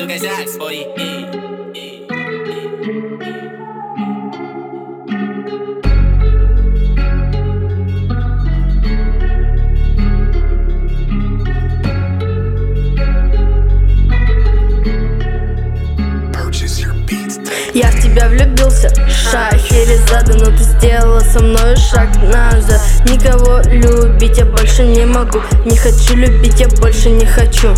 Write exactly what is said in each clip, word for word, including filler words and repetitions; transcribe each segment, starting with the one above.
Стукай сакс, спори. Я в тебя влюбился, Шахерезада, но ты сделала со мной шаг назад. Никого любить я больше не могу, не хочу любить, я больше не хочу.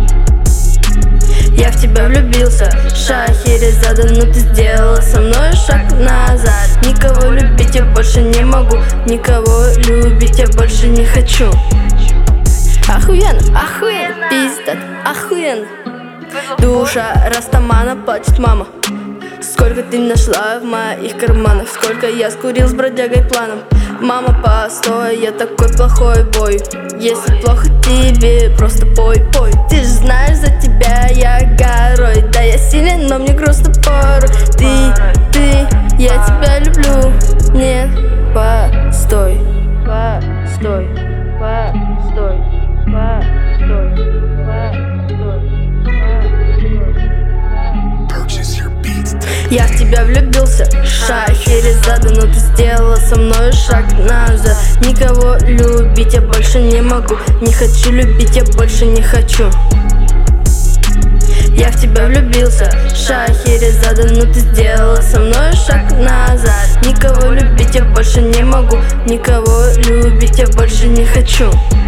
Я в тебя влюбился, Шахерезада, но ты сделала со мной шаг назад. Никого любить я больше не могу, никого любить я больше не хочу. Охуенно, охуенно, пиздат, охуенно. Душа Растамана, плачет мама. Сколько ты нашла в моих карманах, сколько я скурил с бродягой планом. Мама, постой, я такой плохой бой. Если плохо тебе, просто пой, пой. Ты же знаешь, за тебя я горой. Да, я силен, но мне грустно порой. Ты, ты, я тебя люблю. Нет, постой, постой, постой, постой. Я в тебя влюбился, Шахерезада, но ты сделала со мной шаг назад. Никого любить я больше не могу, не хочу любить, я больше не хочу. Я в тебя влюбился, Шахерезада, но ты сделала со мной шаг назад. Никого любить я больше не могу, никого любить я больше не хочу.